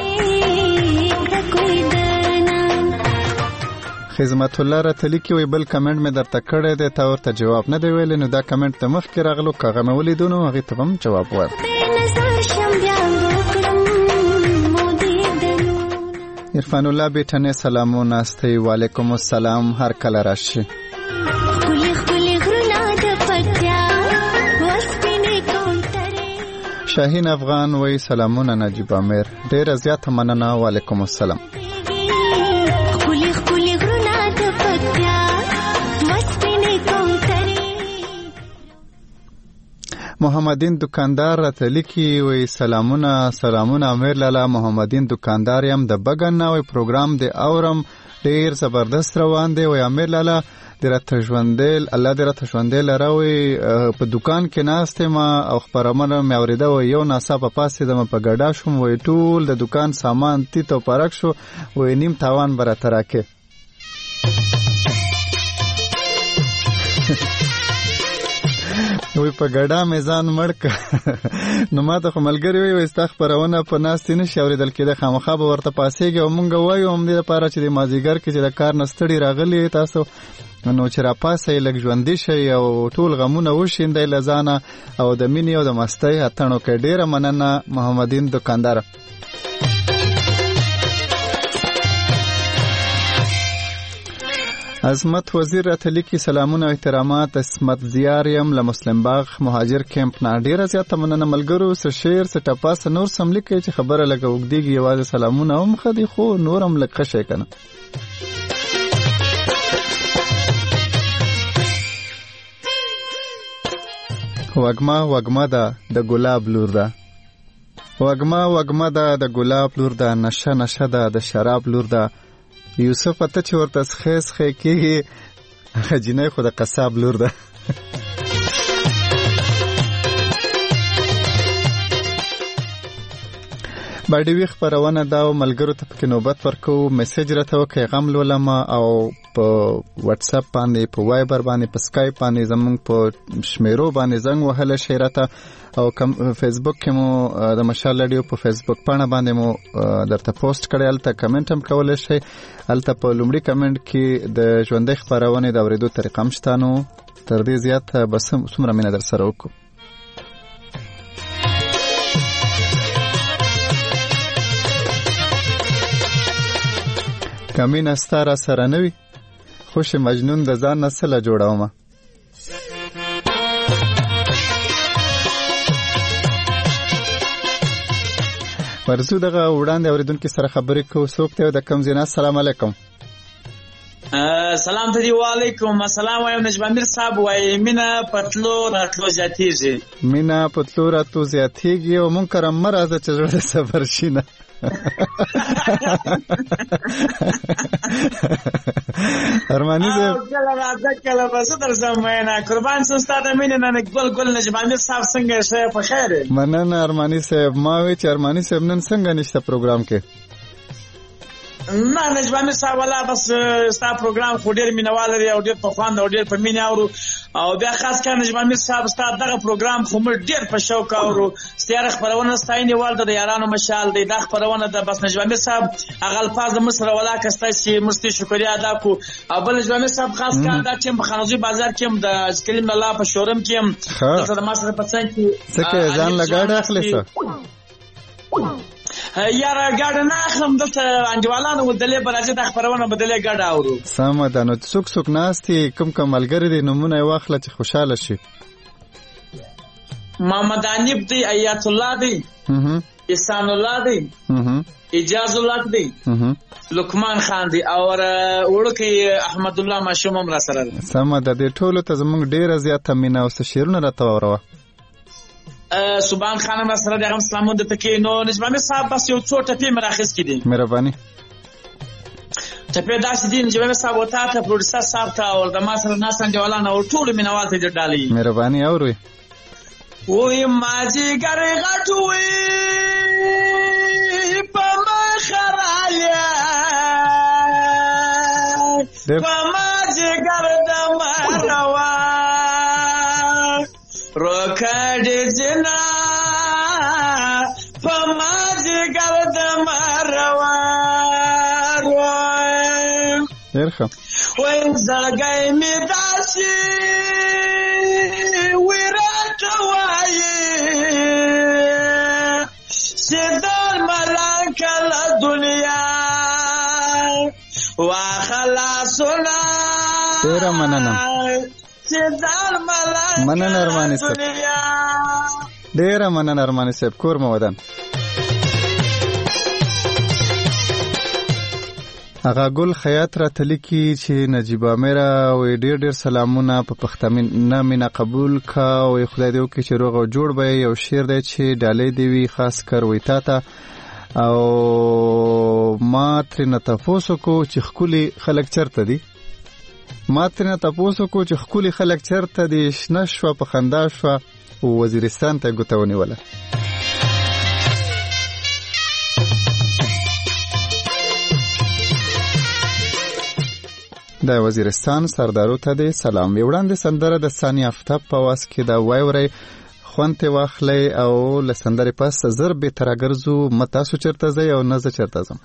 خدمت الله راته لیکي وی بل کمنټ مې درته کړی دی تا ورته جواب نه دی ویلی نو دا کمنټ ته مخکې راغلو که هغه مې ولیدو نو هغې ته به هم جواب ورکړو. عرفان الله بیٹنې سلامونه ستئ. وعلیکم السلام هر کله راشي. شاهین افغان وی سلامونه نجیب عامر ډیره زیاته مننه. وعلیکم السلام. محمدین دکاندار راته لیکي وی سلامونه سلامونه عامر لالا محمدین دکاندار یم د بګن وی پروګرام دی اورم ډیر زبردست روان دی وی عامر لالا د راته ژوندل الله دې راته ژوندل راوي په دکان کې ناشته ما او خبرونه مې اوریده و یو ناڅاپه پاسې د په ګډا شوم وی ټول د دکان سامان تی تو پرک شو وی نیم تاوان برته راکې وی په ګډا میزان مړک نو ما ته ملګری وی استخبارونه په ناستې نشي اوریدل کېده خامخا به ورته پاسېږي او مونږ وایو هم دې لپاره چې د مازیګر کې چې د کار نستړي راغلي تاسو نو چې را پاسې لږ ژوندې شي او ټول غمونه وشیندئ له ځانه او د مینې او د مستۍ اتڼو کې ډېره مننه محمدین دکاندار. عظمت وزیر راته لیکي سلامونه او احترامات. عصمت زیار یم له مسلم باغ مهاجر کیمپ نه ډېره زیاته مننه ملګرو. څه شعر څه ټپه څه نور سم لیکئ چې خبره لږه اوږدېږي یوازې سلامونه هم ښه دي خو نور هم لږ ښه شی که نه. وږمه وږمه ده د ګلاب لور ده وږمه وږمه ده د ګلاب لور ده نشه نشه ده د شراب لور ده یوسف ته چې ورته څخې څخې کېږي هغه جینۍ خو د قصاب لور ده. باډي وی خبرونه دا او ملګرو ته پکې نوبت ورکو. میسج راته وکړئ غم لولم او په واتس اپ باندې په وایبر باندې په سکایپ باندې زمونږ په شمیرو باندې زنګ وهله شئ راته او کم فیسبوک کې مو د مشال رادیو په فیسبوک پاڼه باندې مو درته پوسټ کړی هلته کمنټ هم کولی شئ. هلته په لومړي کمنټ کې د ژوندۍ خپرونې د اورېدو طریقه هم شته نو تر دې زیات به څومره مینه در سره وکړو. کمینه ستا را سره نه وي خوش مجنون د ځان نه سله جوړومه. ورزو دغه وړاندې اورېدونکي سره خبرې کوو. څوک دی او د کوم ځای نه؟ السلام علیکم. سلام ته دی. وعلیکم السلام. وایم نجیب عامر صاحب وایي مینه پتلو راتلو زیاتېږي. مینه پتلو راتلو زیاتېږي او مونږ کرم مه راځه چې زړه دې صبر شي نه. ارمانی صاحب کله راځه کله بس درځم مینا قربان سم ستاسو د مینې نه ګل ګل نجیب امیر صاحب څنګه شه په خیر مننه ارمانی صاحب. ما وی چې ارمانی صاحب نن څنګه نشته پروګرام کې؟ نه نجیب امیر صاحب ولا بس ستا پروګرام خو ډیر مینوال لري او ډیر په خوند او ډیر په مینه اورو او بیا خاص کار نجیب امیر صاحب ستا دغه پروګرام خو موږ ډیر په شوق اورو. ستاره خبرونه ستاینه والده د یارانو مشال دی د خبرونه د بس نجیب امیر صاحب هغه الفاظ د مصر ولا کستا چې مستی شکریا ادا کو او بل نجیب امیر صاحب خاص کار دا چې په خانوزي بازار کې د کلیم الله په شورم کې د ماسره په څنګه کې څه ځان لګاډه اخلي څه یاره ګاډه نه اخلم دلته انډیوالانو ولدلې برازه د خبرونه بدلې ګاډه اورو. سم ده. نو څوک څوک ناستي کوم کوم ملګری دي نمونه یې واخله چې خوشاله شي؟ محمد انیب دی، ایات الله دی، احسان الله دی، اجاز الله دی، لقمان خان دی او ورکه احمد الله ماشوم هم را سره ده. سم ده. د ټولو ته زمونږ ډیره زیاته مینه او شعرونه راته وروه. سبحان خان ما سره دغه سلامون د تکې نو نجم امیر صاحب بس یو څو ټپې مراخص کړي. مهرباني. ټپې داسې دي نجم امیر صاحب وتا ته پروډوسر صاحب ته او د ما سره ناسان جوالان او ټول مینوال ته ډالي. مهرباني اوري. وې ماجی ګر غټوي په مخراله په ماجی ګر د مروا روکړ جنا په ماجی ګر د مروا ورخه وې زړګې می داسي سیدار ملکل دنیا وخلاصنا تیرا مننه سیدار ملکل مننه ارمانی صاحب ډیره مننه ارمانی صاحب کور مو ودان. هغه ګل خیاط را تلکی چې نجیب امیر او ډیر ډیر سلامونه په پښتمن مینا قبول کا او خدای دې وکړي چې روغ او جوړ به یو شعر دی چې ډالې دی وی خاص کر وې تا ته او ما ترنه تاسو کو چې خولي خلک چرته دي ما ترنه تاسو کو چې خولي خلک چرته دي شنه شو په خندا شو او وزیرستان ته ګوتونی ولا. د وزیرستان سردارو ته د سلام وړاندې سندره د ثانیه افتاب په واس کې دا وایوري خوانته واخلې او لسندره پس زر به ترګرزو متاسو چرته ځي او نه ز چرته ځم.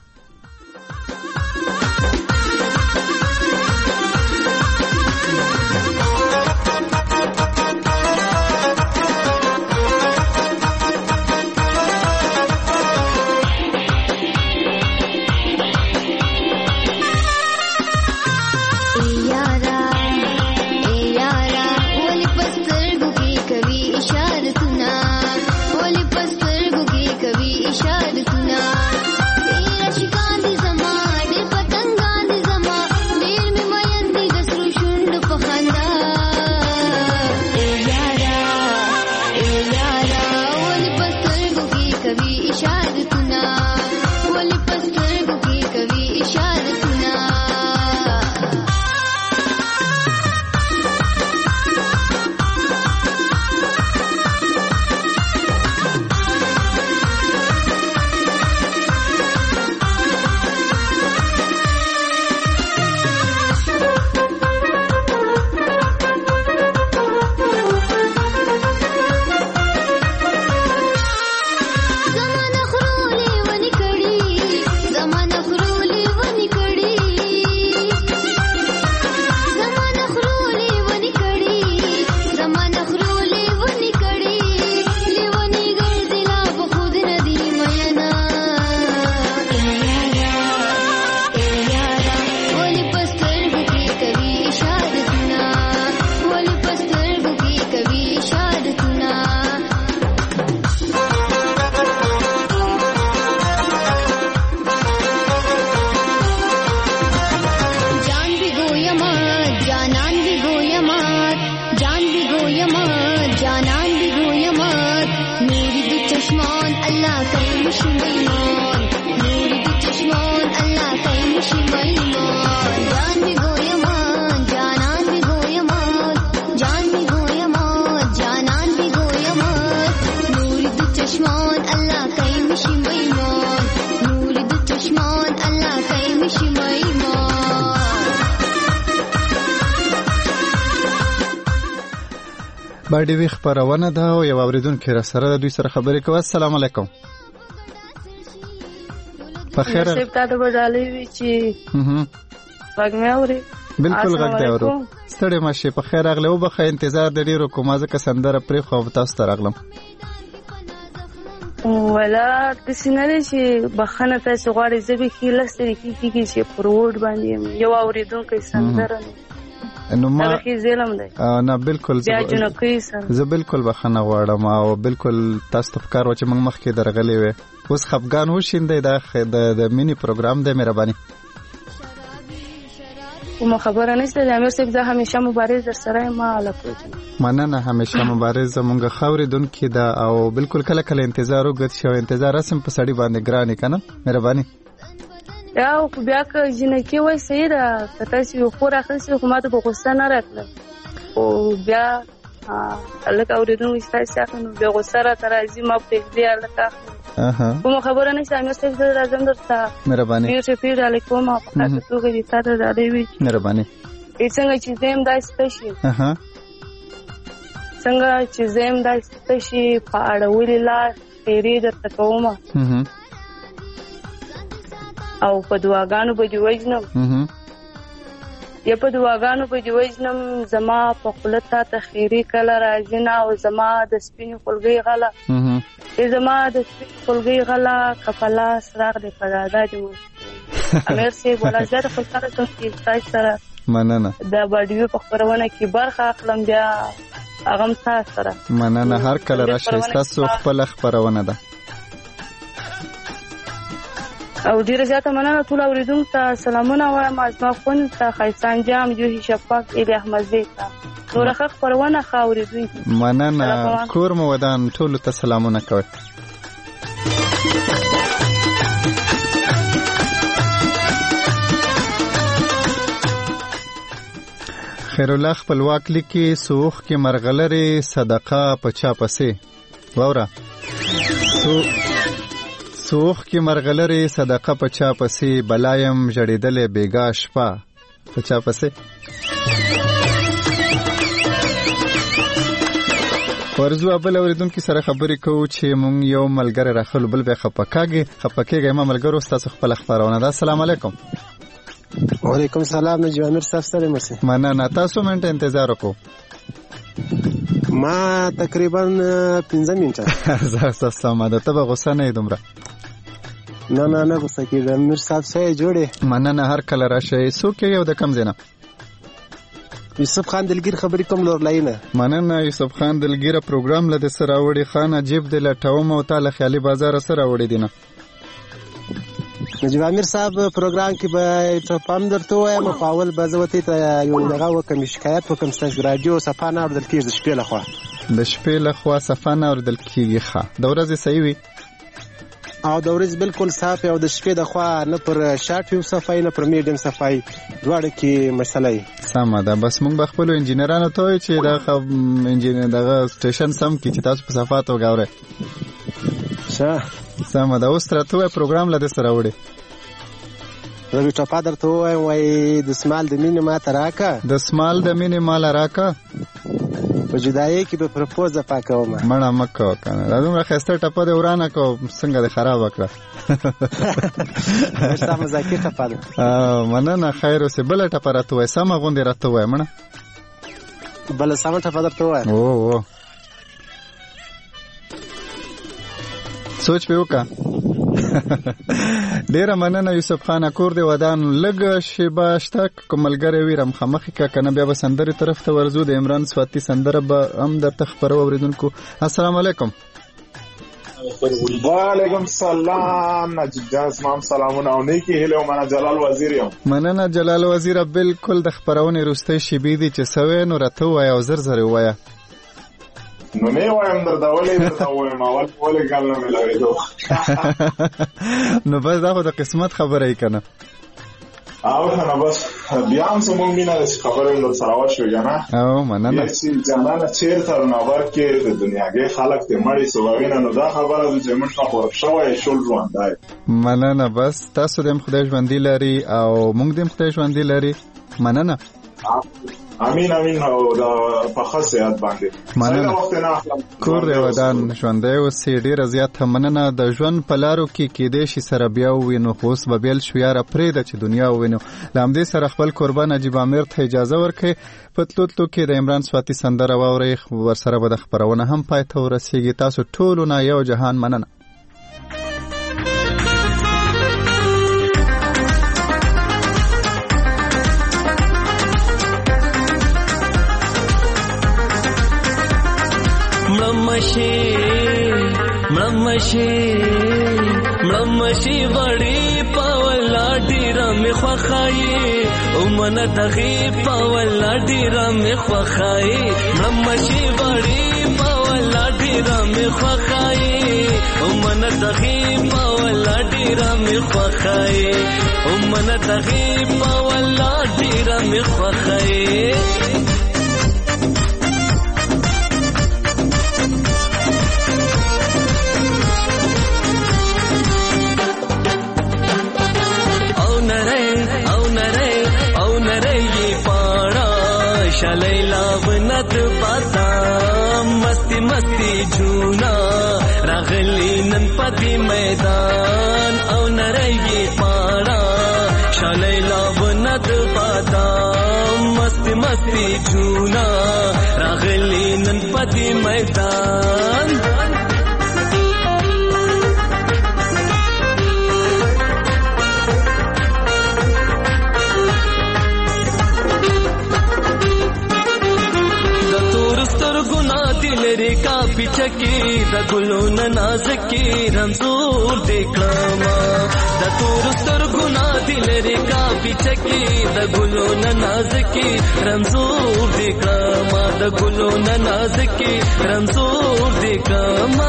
چشمان الله کی میشی میمان جان میگویم جانان میگویم جان میگویم جانان میگویم نوری دو چشمان الله کی میشی میمان نوری دو چشمان الله کی میشی میمان. باډي وی خبرونه ده او یو اوریدونکو را سره د دوی سره خبرې کوي. السلام علیکم. په خیر سیب تاسو بدالې وی چې غږ مې اوري. بالکل غږ دی اورو. ستړي مشه په خیر اغله او بخې انتظار د ډیرو کومه ځکه سندره پرې خو تاسو ته راغلم. ولا د سینې چې بخنه تاسو غواړئ زبې کې لستري کې کې چې پروډ باندې یو اوریدونکو سندره نو ما نه بالکل زه بالکل بخنه غواړم او بالکل تاسو ته فکر و چې موږ مخکې درغلې وې اوس خفګان وشیندې دا د مینی پروګرام د مهرباني کوم خبره نشته د امیر صاحب زه همیشه مبارز در سره ما لپاره مننه همیشه مبارز مونږ خوري دن کې دا او بالکل کله کله انتظار وګت شو انتظار اسم په سړی باندې ګرانې کنه مهرباني یا خو بیا که جنکی وای صحیح ده که تاسو یو خور اخلئ خو ما ته په غوسه نه راتله او بیا هلک اورېدونکي چې تاسو اخلئ نو بیا غوسه راته راځي ما پرېږدي هلک اخلم کومه خبره نشته امیر صاحب زه راځم درته مهرباني ډېر ښه پیډ علیکم او په خاصه توګه دې تا ته ډالۍ وي مهرباني څنګه چې زه یم داسې ته شي څنګه چې زه یم داسې ته شي په اړولې لاس خیرې درته کومه او په دعاګانو به دې وژنم یا په دعاګانو به دې وژنم زما په خوله تا ته خیرې کله راځي نه او زما د سپینې خولګۍ غله زما د سپینې خولګۍ غله که په لاس راغلې په ډاډه دې مو امیر صاحب ولا زیاته خوشحاله شوم چې ستاسو سره مننه د باډیو په خپرونه کې برخه اخلم بیا هغه هم تاسو سره مننه هر کله راشئ ستاسو خپله خپرونه ده او ډیره زیاته مننه ټول اوریدونکو ته سلامونه وایم زما خوند ته ښایسته انجام جوهي شفاق ایلی احمدزی ته نوره ښه خپرونه ښه اوریدونکي مننه کور مو ودان ټولو ته سلامونه کوئ. خیرالله خپلواک لیکي سوخ کې مرغلرې صدقه په چا پسې واوره سوخ کې مرغلرې صدقه په چا پسې بلایم جړېدلې بیګا شپه په چا پسې ورزو ابل اوریدونکو سره خبرې کوو چې مونږ یو ملګری راخلو بل به خپکاږي خپکېږي ما ملګرو تاسو خپل خبرونه ده. السلام علیکم. وعلیکم السلام نجیب امیر صاحب سره مرسي مننه تاسو منټه انتظار وکړو ما تقریبا پنځه منټه زه تاسو ما ده ته غوسه نه دومره نه نه نه غوسه کېږم امیر صاحب سره جوړې مننه هر کله راشئ څوک یو د کم زینه یوسف خان دلګیر خبرې کوم لور لاینه مننه یوسف خان دلګیر پروګرام لده سره وړي خان عجیب د لټوم او تعالی خیالي بازار سره وړي دینه نجیب امیر صاحب پروګرام کې به ټاپام درته وایم په اول به زه وته ته یو دغه وکم شکایت وکم ستاسو رادیو صفه نه اوردل کېږي د شپې لخوا د شپې لخوا صفه نه اوردل کېږي ښه د ورځې صحیح وي او د ورځې بالکل صاف او د شپې د خوا نه پر شارټ ویو صفای نه پر میډیم صفای دواړه کې مسله سمه ده بس موږ به خپلو انجینرانو ته وایو چې دغه انجینر دغه سټیشن سم کړي چې تاسو په صفات وګورئ ښه سمه ده اوس راته وایه پروګرام له دې سره وړي زه به ټاپا درته ووایم وایي د سمال د مینې ماته راکه د سمال د مینې ماله راکه په جدایۍ کې به پرپوزه پاکومه مړه مه کوه کنه دا دومره ښایسته ټپه دې ورانه کوه څنګه دې خرابه کړه ستا مذاکي ټپه ده مننه خیر اوسې بله ټپه راته ووایه سمه غوندې راته ووایه مړه بله سمه ټپه درته ووایم او او سوچ به وکړه ډیره مننه یوسف خان کور دی ودان لږ شیبه شته که ملګری وي رمخمخې که که نه بیا به سندرې طرف ته ورځو د عمران سواتي سندره به هم درته خپرو اورېدونکو. السلام علیکم. وعلیکم سلام نجیب جان زما سلامونه او نیکی هیله ومنه جلال وزیر یم. مننه جلال وزیره بالکل د خپرونې وروستۍ شیبې دي چې څه وایې نو راته ووایه او زر زر یې ووایه. نو نه وایم درته ولې درته وایم اول ولې ګل نه ملاوېدو نو بس دا خو د قسمت خبره یې که نه او نه بس بیا هم زموږ مینه داسې خبرې هم در سره وشوې که نه او مننه چې جانانه چېرته رونابر کې د دنیاګۍ خلک دې مړې سووینه نو دا خبره ده چې موږ نه خورک شوی شول ژوندی مننه بس تاسو دې هم خدای ژوندي لري او موږ دې هم خدای ژوندي لري مننه امین امین او دا په خاص یاد باندې مننه کور دې ودان ژوندی اوسې ډېره زیاته مننه د ژوند په لارو کې کېدی شي سره بیا ووینو خو اوس به بیل شو یاره پرېږده چې دنیا ووینو له همدې سره خپل کوربه نجیب امیر ته اجازه ورکړئ په تلو تلو کې د عمران سواتي سندره واورئ ورسره به د خپرونه هم پای ته ورسېږي تاسو ټولو نه یو جهان مننه मशी मशी मशी बड़ी पावला डीरा में ख्वाखाई उमन तगी पावला डीरा में ख्वाखाई मशी बड़ी पावला डीरा में ख्वाखाई उमन तगी पावला डीरा में ख्वाखाई उमन तगी पावला डीरा में ख्वाखाई शलैला बनत पाता मस्ती मस्ती झूना रागली ननपति मैदान औ नरैये पाड़ा शलैला बनत पाता मस्ती मस्ती झूना रागली ननपति मैदान दिलरे का पिचकी द गुलोन नाज़की रंजूर देखमा द तुरस्तर गुना दिलरे का पिचकी द गुलोन नाज़की रंजूर देखमा द गुलोन नाज़की रंजूर देखमा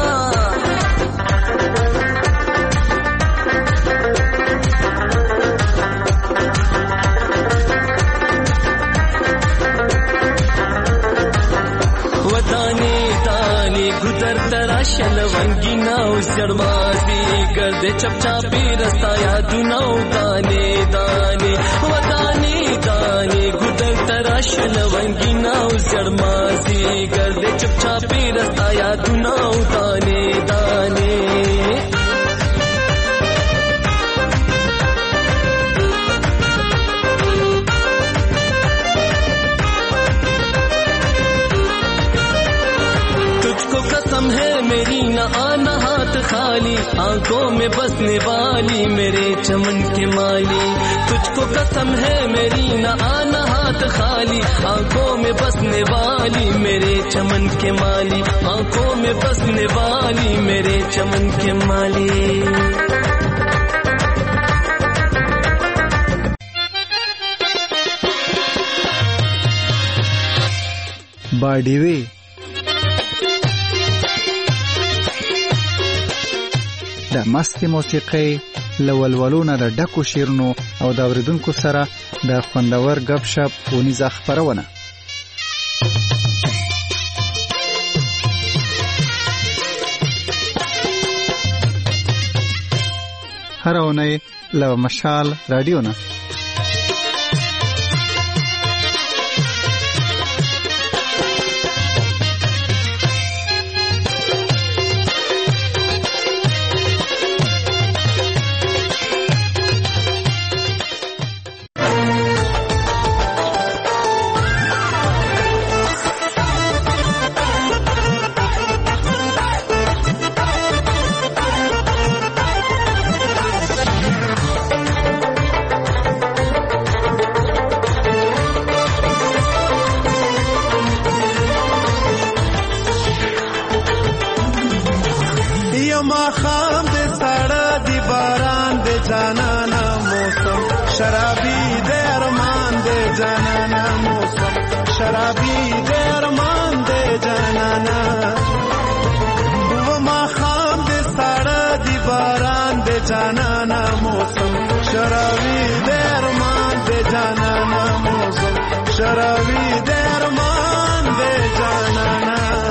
शलवंगी नाव शर्मासी गर्दे चपचापी रस्ता यादू नाव दाने दाने वदाने दाने गुदर तरा शलवंगी नाव शर्मासी गर्दे चपचापी रस्ता यादू नाव दाने दाने है मेरी न आना हाथ खाली आंखों में बसने वाली मेरे चमन के माली तुझको कसम है मेरी न आना हाथ खाली आंखों में बसने वाली मेरे चमन के माली आंखों में बसने वाली मेरे चमन के माली बाडीवी د مستي موسیقي لولولونه د ډکو شیرونو او د اوریدونکو سره د خوندور غب شپ ونیزه خبرونه هر اونۍ له مشال رادیو نه शराबी दे अरमान दे जाना دے جانانا موسم شراوی دے ارمان دے جانانا موسم شراوی دے ارمان دے جانانا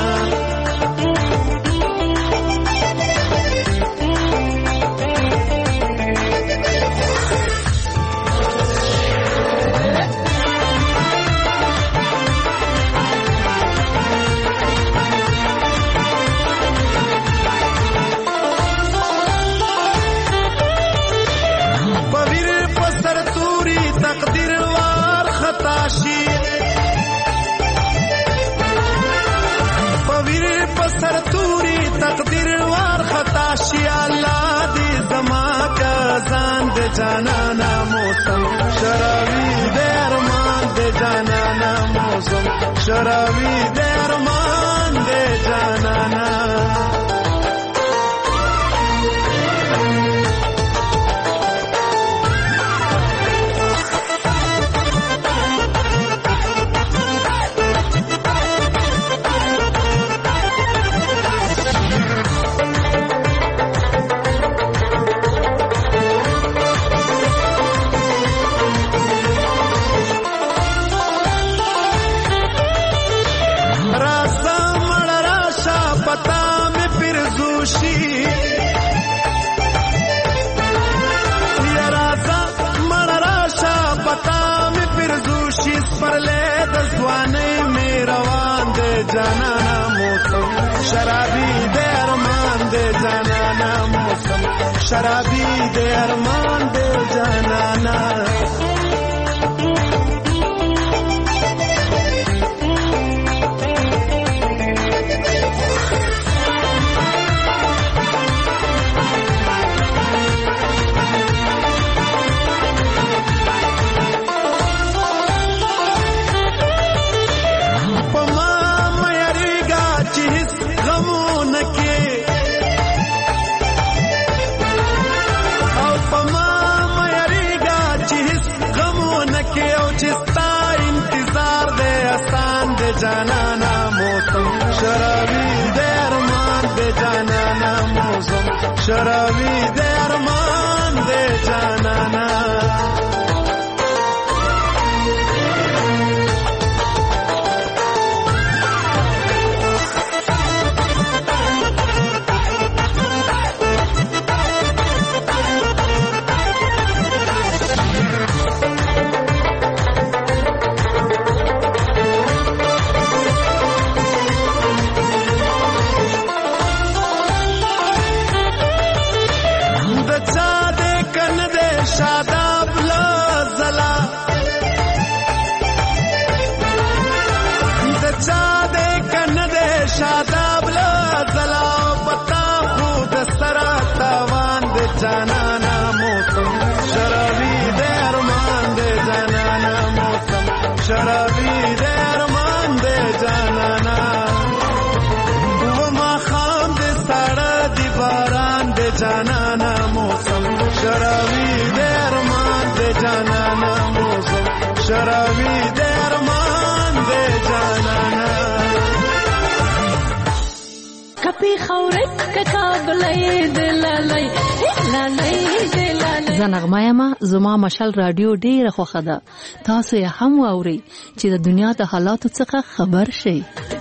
سر توری تقدیر وار خطا شي الله دې زما کا ځان دې جانانا موسم شراوی دې ارمان دې جانانا موسم شراوی دې ارمان دې جانانا جانانا موسم شرابی دے ارمان دے جانانا موسم شرابی دے ارمان دے جانانا جانانا موسم شراوی دے ارمان دے جانانا موسم شراوی دے ارمان دے جانانا جانانا موسم شراوی دے ارمان دے جانانا موسم شراوی دے ارمان دے جانانا وما خام دے ساڑا دی باران دے جانانا موسم شراوی دے ارمان دے جانانا موسم شراوی دے ارمان دے جانانا کپی خورک ککابلای دلالای زه نغمه یم. زما مشال رادیو ډیره خوښه ده. تاسو یې هم واورئ چې د دنیا د حالاتو څخه خبر شئ.